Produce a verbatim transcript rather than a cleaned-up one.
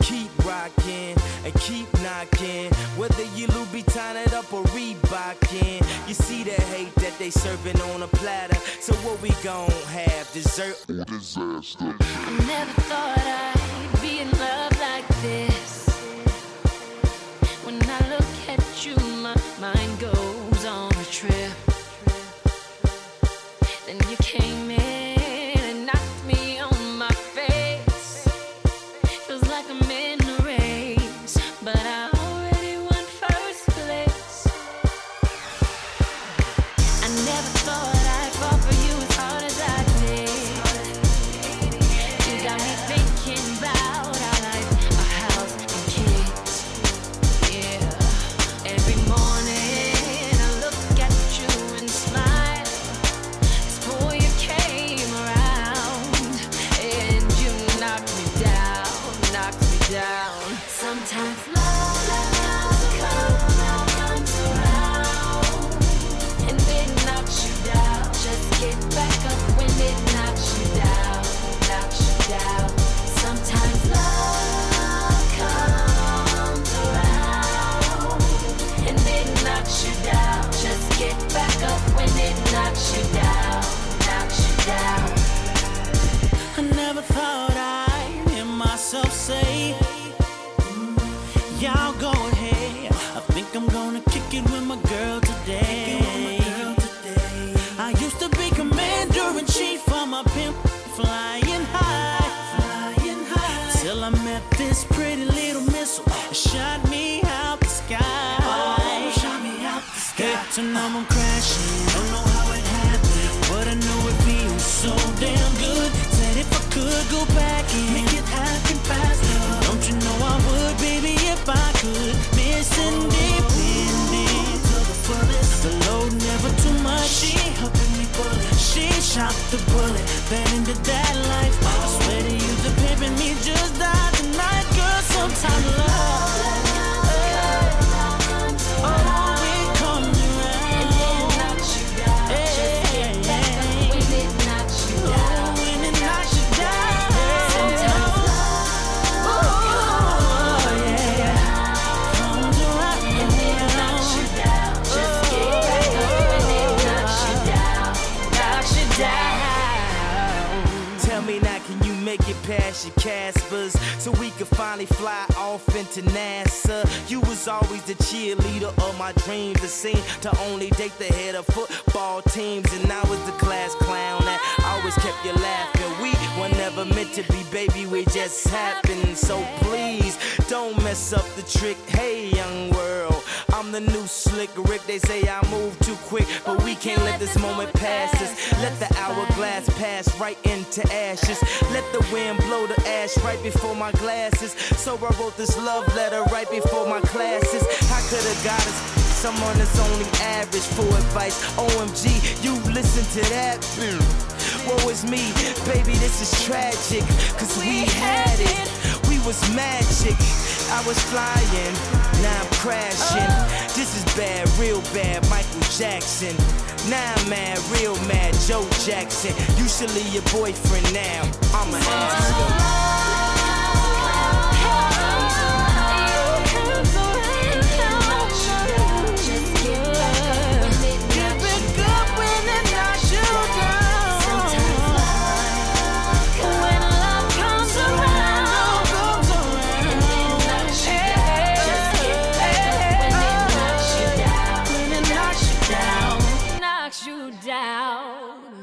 keep rocking and keep knocking. Whether you Louboutin it up or Reebokin, you see the hate that they serving on a platter. So what we gon' have, dessert or disaster? I never thought I'd be in love like this. When I look at you, my mind goes on a trip. Then you came in and knocked me on my face. Feels like I'm in a race, but I already won first place. I never thought I'd fall for you as hard as I did. You got me thinking about our life, our house and kids. Yeah. Every morning I look at you and smile. This boy, you came around and you knocked me down, knocked me down. Sometimes love comes around and it knocks you down. Just get back up when it knocks you down, knocks you down. Sometimes love comes around and it knocks you down. Just get back up when it knocks you down, knocks you down. I never thought I'd hear myself say, y'all go ahead. I think I'm gonna kick it with my girl today. I used to be commander-in-chief for my pimp, flying high, flying high. Till I met this pretty little missile that shot me out the sky. Oh, shot me out the sky. Hit and I'm crashing. Don't know how it happened, but I know it feels so damn good. Said if I could go back and make it happen faster, don't you know I would, baby, if I could. Miss independent to the fullest. The load never too much. She helping me bullet. She shot the bullet. Fell into that life. I swear to you, the pimping me just died tonight, girl. Sometimes love, oh, it comes around And it knocks you down. Just get back up when it knocks you down. Oh, when it knocks you down. Sometimes Oh, yeah. Comes around. and it knocks you down. Just get back up when it knocks you down, knocks you down. Tell me now, can you make it past your Caspers so we can finally fly off into NASA? You was always the cheerleader of my dreams, the scene to only date the head of football teams, and I was the class clown that always kept you laughing. We were never meant to be, baby, we just happened. So please don't mess up the trick. Hey, young world, I'm the new slick Rick. They say I move too quick, but we can't let this moment pass us. Let the hourglass pass right into ashes. Let the wind blow the ash right before my glasses. So I wrote this love letter right before my classes. I could have got us someone that's only average for advice. O M G, you listen to that? Woe is me, baby, this is tragic. Cause we had it, we was magic. I was flying, now I'm crashing. This is bad, real bad, Michael Jackson. Now I'm mad, real mad, Joe Jackson. You should leave your boyfriend now, I'ma ask him.